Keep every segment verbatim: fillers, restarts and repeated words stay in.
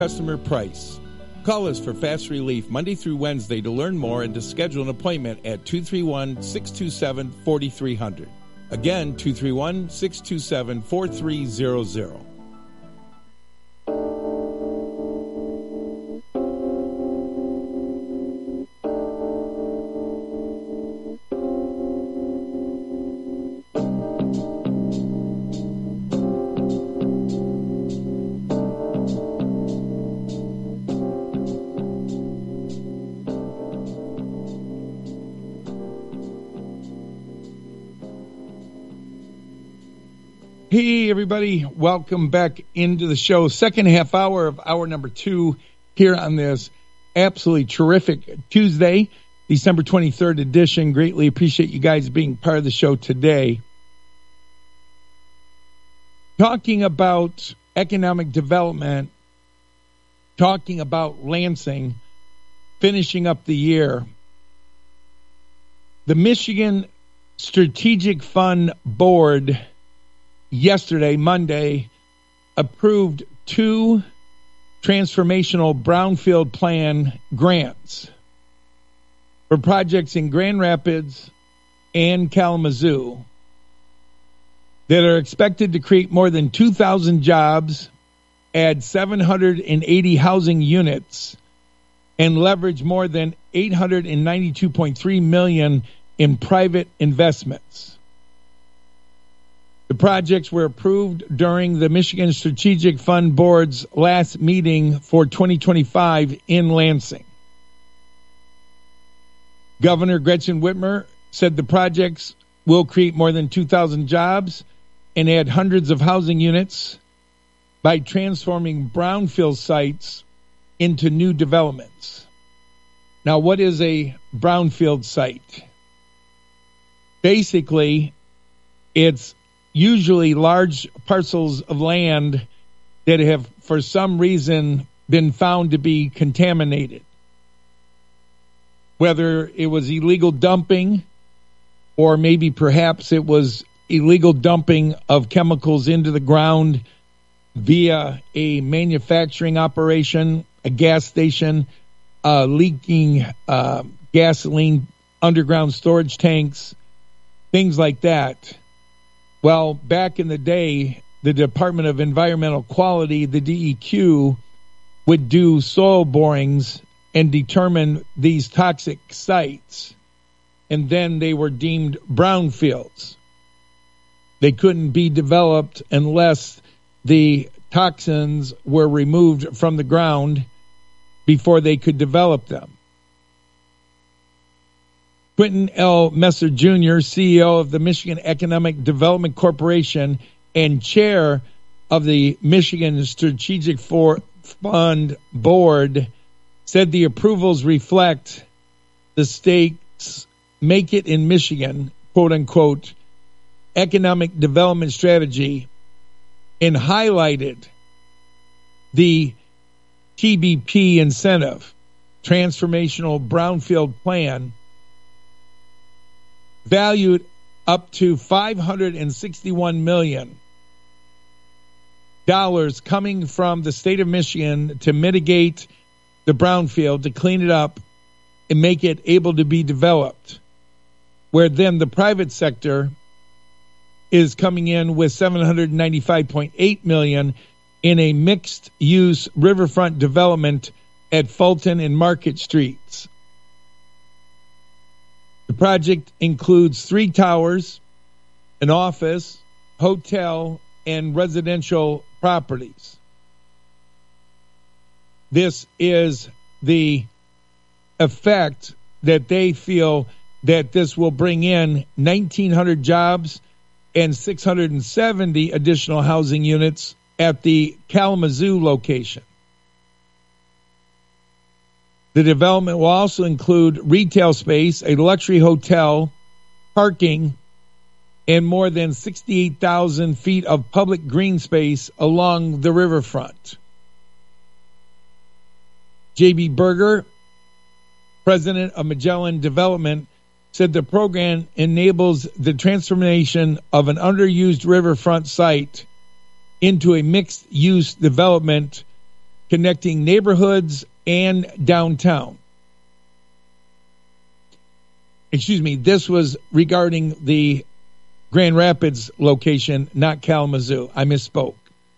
Customer price. Call us for fast relief Monday through Wednesday to learn more and to schedule an appointment at two three one, six two seven, four three zero zero. Again, two three one, six two seven, four three zero zero. Hey, everybody. Welcome back into the show. Second half hour of hour number two here on this absolutely terrific Tuesday, December twenty-third edition. Greatly appreciate you guys being part of the show today. Talking about economic development, talking about Lansing, finishing up the year. The Michigan Strategic Fund Board yesterday, Monday, approved two transformational brownfield plan grants for projects in Grand Rapids and Kalamazoo that are expected to create more than two thousand jobs, add seven hundred eighty housing units, and leverage more than eight hundred ninety-two point three million dollars in private investments. The projects were approved during the Michigan Strategic Fund Board's last meeting for twenty twenty-five in Lansing. Governor Gretchen Whitmer said the projects will create more than two thousand jobs and add hundreds of housing units by transforming brownfield sites into new developments. Now, what is a brownfield site? Basically, it's usually large parcels of land that have, for some reason, been found to be contaminated. Whether it was illegal dumping, or maybe perhaps it was illegal dumping of chemicals into the ground via a manufacturing operation, a gas station, uh, leaking uh, gasoline, underground storage tanks, things like that. Well, back in the day, the Department of Environmental Quality, the D E Q, would do soil borings and determine these toxic sites, and then they were deemed brownfields. They couldn't be developed unless the toxins were removed from the ground before they could develop them. Quentin L. Messer Junior, C E O of the Michigan Economic Development Corporation and chair of the Michigan Strategic Fund Board, said the approvals reflect the state's Make It in Michigan, quote unquote, economic development strategy, and highlighted the T B P incentive, Transformational Brownfield Plan, valued up to five hundred sixty-one million dollars coming from the state of Michigan to mitigate the brownfield, to clean it up and make it able to be developed, where then the private sector is coming in with seven hundred ninety-five point eight million dollars in a mixed-use riverfront development at Fulton and Market Streets. The project includes three towers, an office, hotel, and residential properties. This is the effect that they feel that this will bring in nineteen hundred jobs and six hundred seventy additional housing units at the Kalamazoo location. The development will also include retail space, a luxury hotel, parking, and more than sixty-eight thousand feet of public green space along the riverfront. J B Berger, president of Magellan Development, said the program enables the transformation of an underused riverfront site into a mixed-use development connecting neighborhoods and downtown. Excuse me, this was regarding the Grand Rapids location, not Kalamazoo. I misspoke.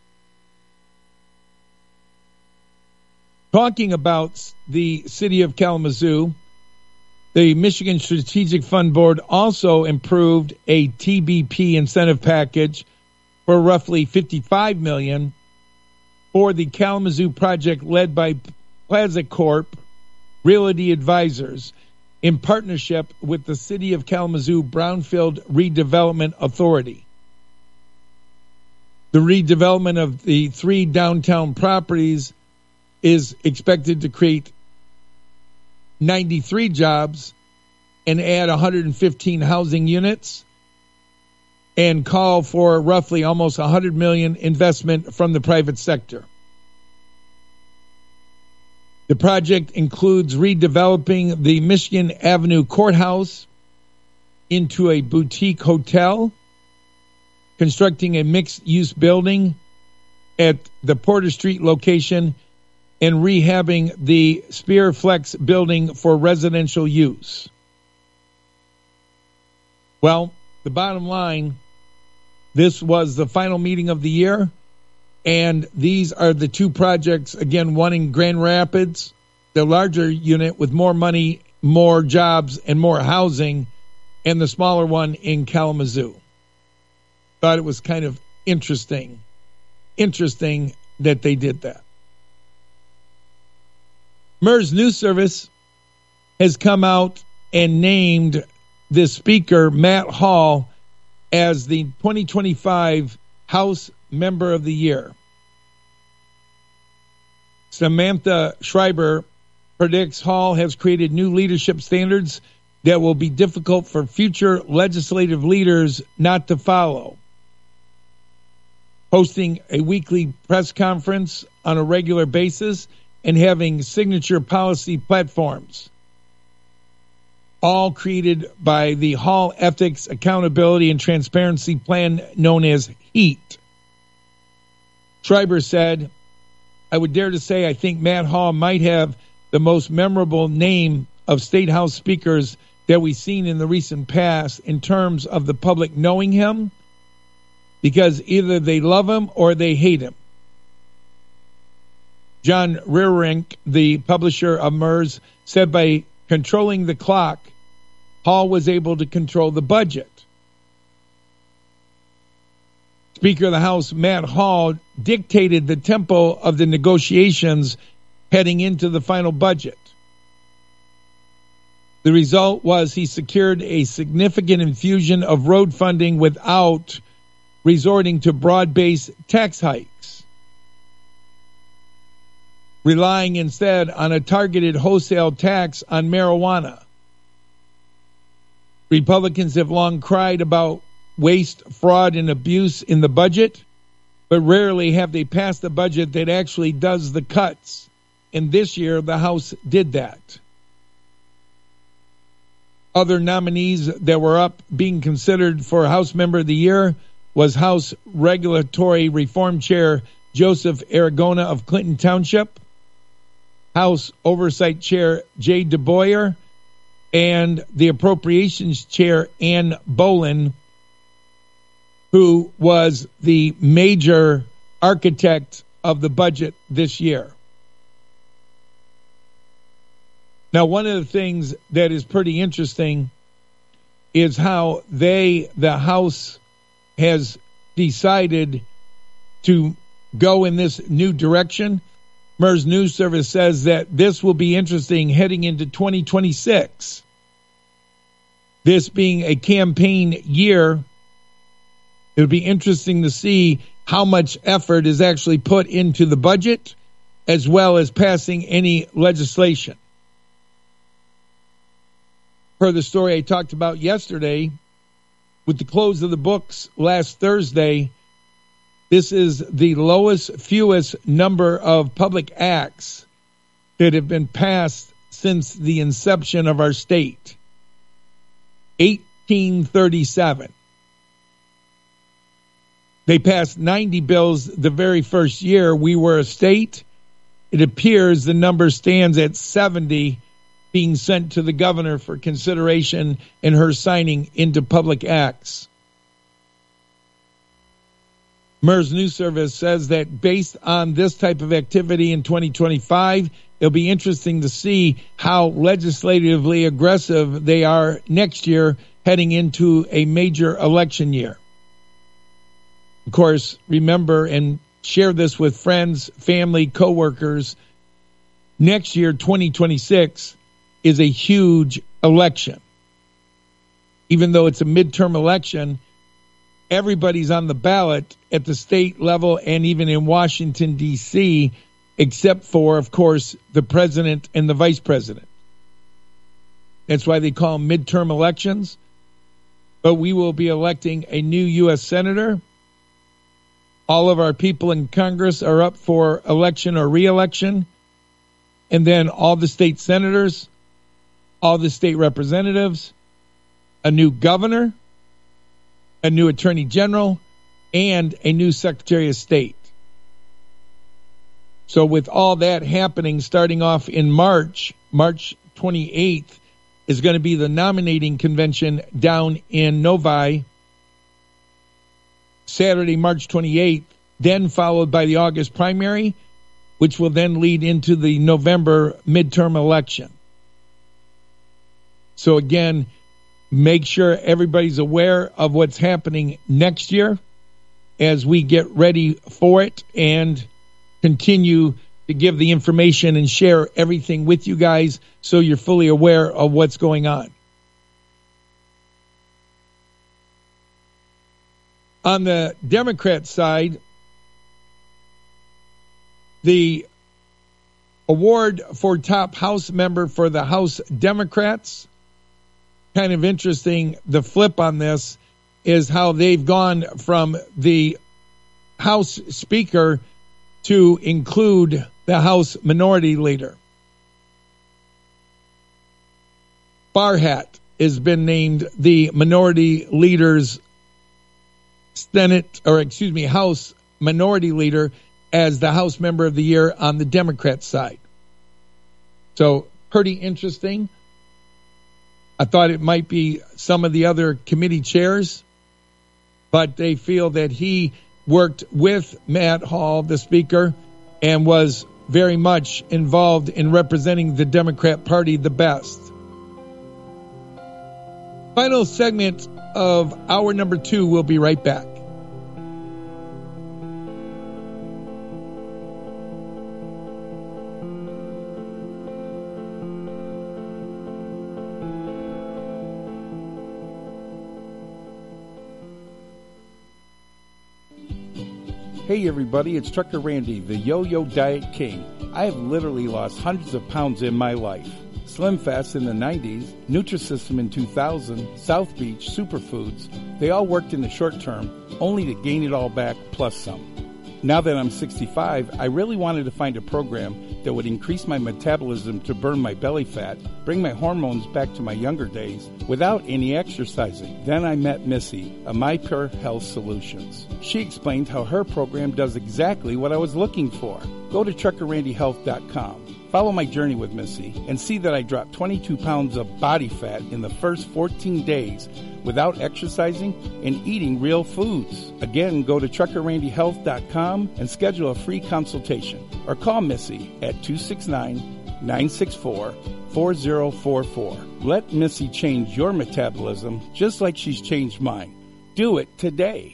Talking about the city of Kalamazoo, the Michigan Strategic Fund Board also improved a T B P incentive package for roughly fifty-five million dollars for the Kalamazoo project led by Plaza Corp Realty Advisors in partnership with the City of Kalamazoo Brownfield Redevelopment Authority. The redevelopment of the three downtown properties is expected to create ninety-three jobs and add one hundred fifteen housing units and call for roughly almost one hundred million dollars investment from the private sector. The project includes redeveloping the Michigan Avenue Courthouse into a boutique hotel, constructing a mixed-use building at the Porter Street location, and rehabbing the Spearflex building for residential use. Well, the bottom line, this was the final meeting of the year, and these are the two projects, again, one in Grand Rapids, the larger unit with more money, more jobs, and more housing, and the smaller one in Kalamazoo. Thought it was kind of interesting, interesting that they did that. MERS News Service has come out and named this speaker, Matt Hall, as the twenty twenty-five House Member of the Year. Samantha Schreiber predicts Hall has created new leadership standards that will be difficult for future legislative leaders not to follow. Hosting a weekly press conference on a regular basis and having signature policy platforms, all created by the Hall Ethics, Accountability, and Transparency Plan known as HEAT. Schreiber said, I would dare to say I think Matt Hall might have the most memorable name of State House speakers that we've seen in the recent past in terms of the public knowing him, because either they love him or they hate him. John Rearink, the publisher of MERS, said by controlling the clock, Hall was able to control the budget. Speaker of the House Matt Hall dictated the tempo of the negotiations heading into the final budget. The result was he secured a significant infusion of road funding without resorting to broad-based tax hikes, relying instead on a targeted wholesale tax on marijuana. Republicans have long cried about waste, fraud, and abuse in the budget, but rarely have they passed a budget that actually does the cuts. And this year, the House did that. Other nominees that were up being considered for House Member of the Year was House Regulatory Reform Chair Joseph Aragona of Clinton Township, House Oversight Chair Jay DeBoyer, and the Appropriations Chair Ann Bolin, who was the major architect of the budget this year. Now, one of the things that is pretty interesting is how they, the House, has decided to go in this new direction. MERS News Service says that this will be interesting heading into twenty twenty-six. This being a campaign year, it would be interesting to see how much effort is actually put into the budget as well as passing any legislation. Per the story I talked about yesterday, with the close of the books last Thursday, this is the lowest, fewest number of public acts that have been passed since the inception of our state. eighteen thirty-seven. They passed ninety bills the very first year we were a state, it appears the number stands at seventy being sent to the governor for consideration and her signing into public acts. MERS News Service says that based on this type of activity in twenty twenty-five, it'll be interesting to see how legislatively aggressive they are next year heading into a major election year. Of course, remember and share this with friends, family, coworkers. Next year, twenty twenty-six, is a huge election. Even though it's a midterm election, everybody's on the ballot at the state level and even in Washington, D C, except for, of course, the president and the vice president. That's why they call them midterm elections. But we will be electing a new U S senator. All of our people in Congress are up for election or re-election. And then all the state senators, all the state representatives, a new governor, a new attorney general, and a new secretary of state. So with all that happening, starting off in March, March twenty-eighth is going to be the nominating convention down in Novi. Saturday, March twenty-eighth, then followed by the August primary, which will then lead into the November midterm election. So again, make sure everybody's aware of what's happening next year as we get ready for it and continue to give the information and share everything with you guys so you're fully aware of what's going on. On the Democrat side, the award for top House member for the House Democrats, kind of interesting. The flip on this is how they've gone from the House Speaker to include the House Minority Leader. Farhat has been named the Minority Leader's Senate, or excuse me, House Minority Leader as the House Member of the Year on the Democrat side. So pretty interesting. I thought it might be some of the other committee chairs, but they feel that he worked with Matt Hall, the Speaker, and was very much involved in representing the Democrat Party the best. Final segment of hour number two. We'll be right back. Hey everybody, it's Trucker Randy, the Yo-Yo Diet King. I have literally lost hundreds of pounds in my life. Slim Fast in the nineties, Nutrisystem in two thousand, South Beach, Superfoods, they all worked in the short term, only to gain it all back plus some. Now that I'm sixty-five, I really wanted to find a program that would increase my metabolism to burn my belly fat, bring my hormones back to my younger days, without any exercising. Then I met Missy, of MyPure Health Solutions. She explained how her program does exactly what I was looking for. Go to trucker randy health dot com. Follow my journey with Missy and see that I dropped twenty-two pounds of body fat in the first fourteen days without exercising and eating real foods. Again, go to trucker randy health dot com and schedule a free consultation or call Missy at two six nine, nine six four, four zero four four. Let Missy change your metabolism just like she's changed mine. Do it today.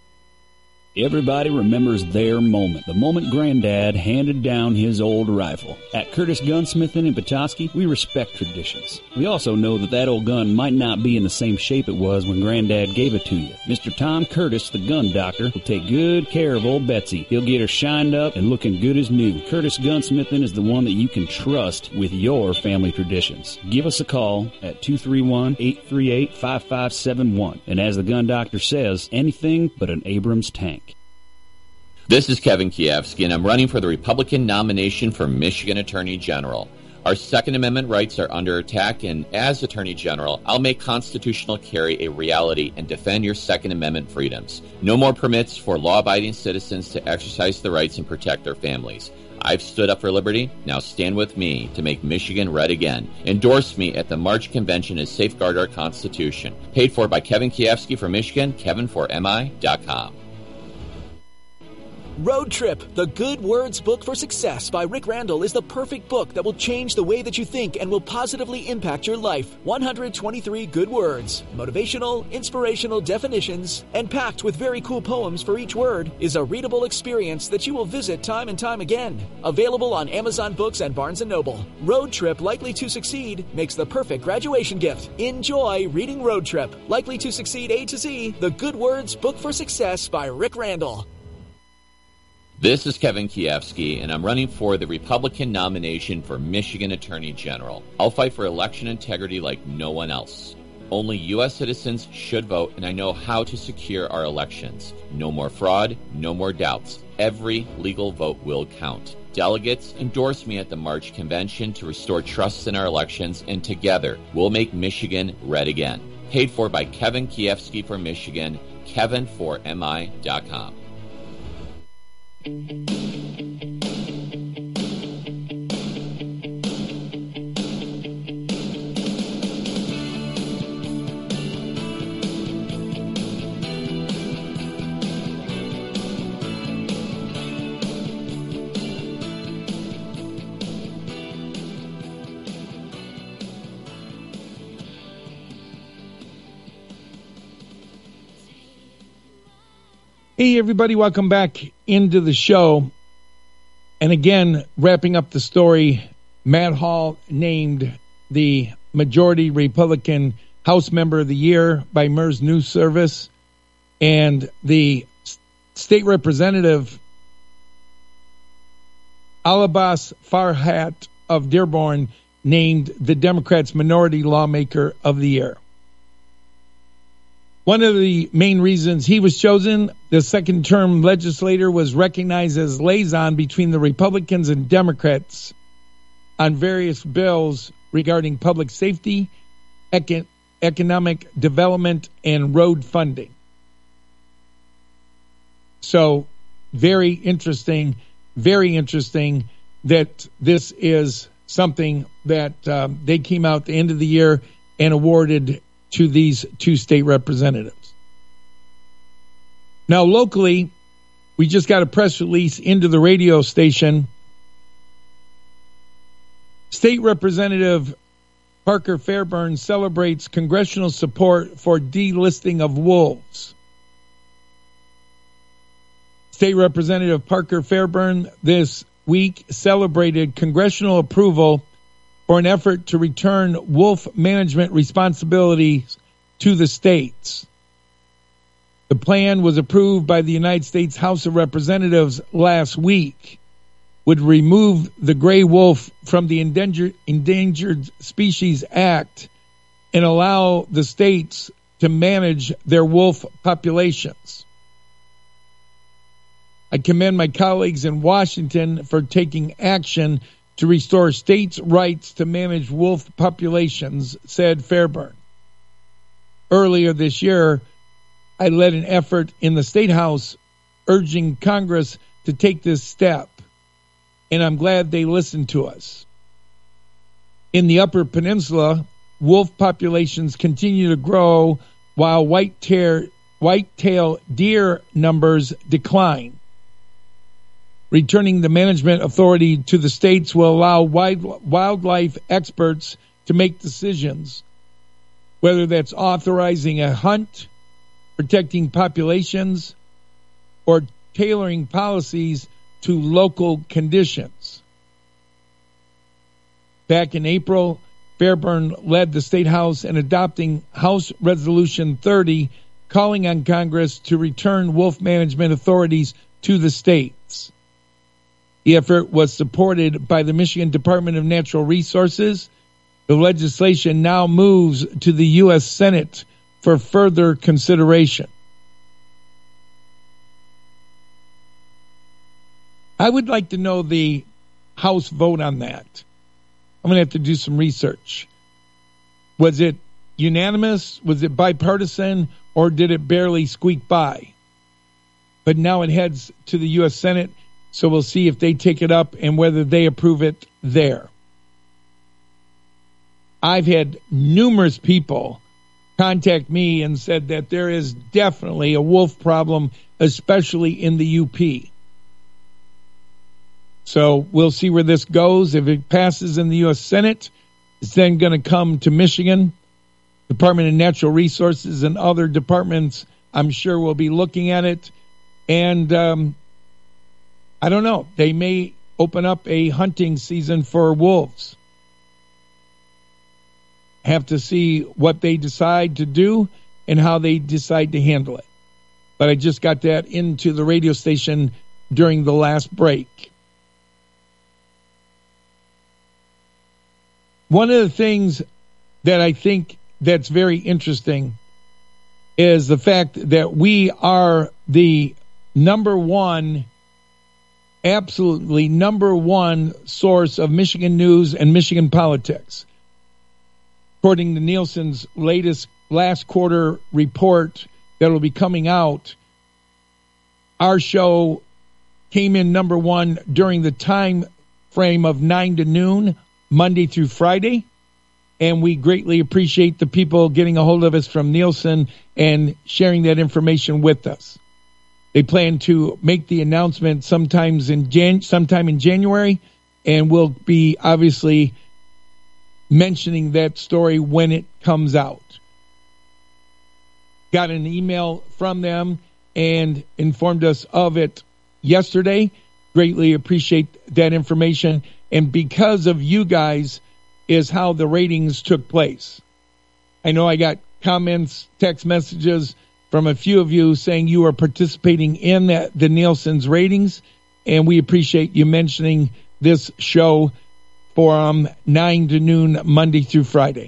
Everybody remembers their moment, the moment Granddad handed down his old rifle. At Curtis Gunsmithing in Petoskey, we respect traditions. We also know that that old gun might not be in the same shape it was when Granddad gave it to you. Mister Tom Curtis, the gun doctor, will take good care of old Betsy. He'll get her shined up and looking good as new. Curtis Gunsmithing is the one that you can trust with your family traditions. Give us a call at two three one, eight three eight, five five seven one. And as the gun doctor says, anything but an Abrams tank. This is Kevin Kievsky, and I'm running for the Republican nomination for Michigan Attorney General. Our Second Amendment rights are under attack, and as Attorney General, I'll make constitutional carry a reality and defend your Second Amendment freedoms. No more permits for law-abiding citizens to exercise their rights and protect their families. I've stood up for liberty. Now stand with me to make Michigan red again. Endorse me at the March convention and safeguard our Constitution. Paid for by Kevin Kiefsky for Michigan, Kevin for M I dot com. Road Trip, The Good Words Book for Success by Rick Randall is the perfect book that will change the way that you think and will positively impact your life. one hundred twenty-three good words, motivational, inspirational definitions, and packed with very cool poems for each word is a readable experience that you will visit time and time again. Available on Amazon Books and Barnes and Noble. Road Trip, Likely to Succeed makes the perfect graduation gift. Enjoy reading Road Trip, Likely to Succeed A to Z, The Good Words Book for Success by Rick Randall. This is Kevin Kiefsky, and I'm running for the Republican nomination for Michigan Attorney General. I'll fight for election integrity like no one else. Only U S citizens should vote, and I know how to secure our elections. No more fraud, no more doubts. Every legal vote will count. Delegates, endorse me at the March convention to restore trust in our elections, and together we'll make Michigan red again. Paid for by Kevin Kiefsky for Michigan, Kevin for M I dot com. Hey, everybody, welcome back into the show. And again, wrapping up the story, Matt Hall named the majority Republican House Member of the Year by M E R S News Service, and the state representative Alabas Farhat of Dearborn named the Democrats Minority Lawmaker of the Year. One of the main reasons he was chosen, the second-term legislator was recognized as liaison between the Republicans and Democrats on various bills regarding public safety, econ- economic development, and road funding. So, very interesting, very interesting that this is something that um, they came out at the end of the year and awarded to these two state representatives. Now, locally, we just got a press release into the radio station. State Representative Parker Fairburn celebrates congressional support for delisting of wolves. State Representative Parker Fairburn this week celebrated congressional approval for an effort to return wolf management responsibilities to the states. The plan was approved by the United States House of Representatives last week, would remove the gray wolf from the Endangered, Endangered Species Act and allow the states to manage their wolf populations. I commend my colleagues in Washington for taking action to restore states' rights to manage wolf populations, said Fairburn. Earlier this year, I led an effort in the State House urging Congress to take this step, and I'm glad they listened to us. In the Upper Peninsula, wolf populations continue to grow while white-tail white-tail deer numbers decline. Returning the management authority to the states will allow wild, wildlife experts to make decisions, whether that's authorizing a hunt, protecting populations, or tailoring policies to local conditions. Back in April, Fairburn led the State House in adopting House Resolution thirty, calling on Congress to return wolf management authorities to the states. The effort was supported by the Michigan Department of Natural Resources. The legislation now moves to the U S Senate for further consideration. I would like to know the House vote on that. I'm going to have to do some research. Was it unanimous? Was it bipartisan? Or did it barely squeak by? But now it heads to the U S Senate. So we'll see if they take it up and whether they approve it there. I've had numerous people contact me and said that there is definitely a wolf problem, especially in the U P. So we'll see where this goes. If it passes in the U S Senate, it's then going to come to Michigan. Department of Natural Resources and other departments, I'm sure, will be looking at it. And um, I don't know. They may open up a hunting season for wolves. Have to see what they decide to do and how they decide to handle it. But I just got that into the radio station during the last break. One of the things that I think that's very interesting is the fact that we are the number one, absolutely number one source of Michigan news and Michigan politics. According to Nielsen's latest last quarter report that will be coming out, our show came in number one during the time frame of nine to noon, Monday through Friday. And we greatly appreciate the people getting a hold of us from Nielsen and sharing that information with us. They plan to make the announcement sometimes in Jan- sometime in January, and we'll be obviously mentioning that story when it comes out. Got an email from them and informed us of it yesterday. Greatly appreciate that information. And because of you guys is how the ratings took place. I know I got comments, text messages from a few of you saying you are participating in that, the Nielsen's ratings, and we appreciate you mentioning this show from nine to noon, Monday through Friday.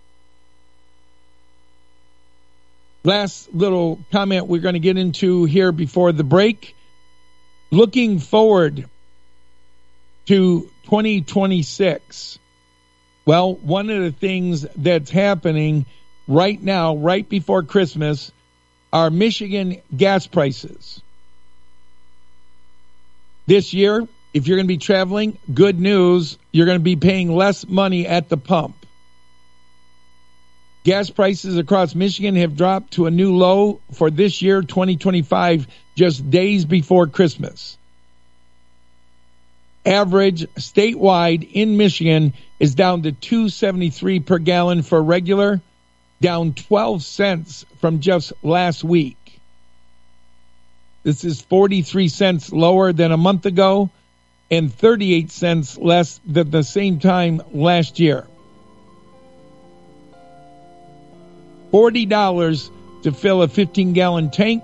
Last little comment we're going to get into here before the break. Looking forward to twenty twenty-six. Well, one of the things that's happening right now, right before Christmas, are Michigan gas prices. This year, if you're going to be traveling, good news, you're going to be paying less money at the pump. Gas prices across Michigan have dropped to a new low for this year, twenty twenty-five, just days before Christmas. Average statewide in Michigan is down to two seventy-three per gallon for regular, down twelve cents from just last week. This is forty-three cents lower than a month ago and thirty-eight cents less than the same time last year. forty dollars to fill a fifteen-gallon tank,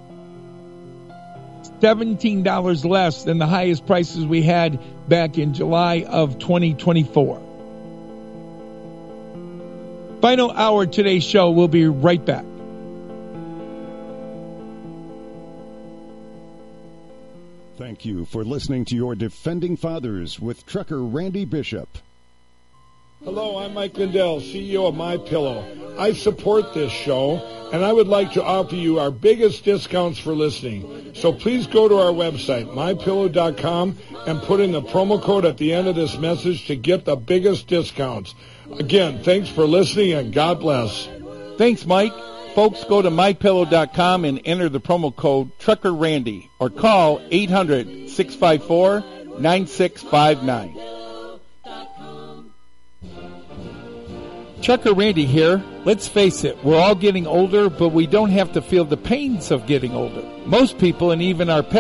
seventeen dollars less than the highest prices we had back in July of twenty twenty-four. Final hour today's show. We'll be right back. Thank you for listening to your Defending Fathers with Trucker Randy Bishop. Hello, I'm Mike Lindell, C E O of MyPillow. I support this show, and I would like to offer you our biggest discounts for listening. So please go to our website, my pillow dot com, and put in the promo code at the end of this message to get the biggest discounts. Again, thanks for listening, and God bless. Thanks, Mike. Folks, go to my pillow dot com and enter the promo code Trucker Randy or call eight hundred, six five four, nine six five nine. Trucker Randy here. Let's face it, we're all getting older, but we don't have to feel the pains of getting older. Most people, and even our pets,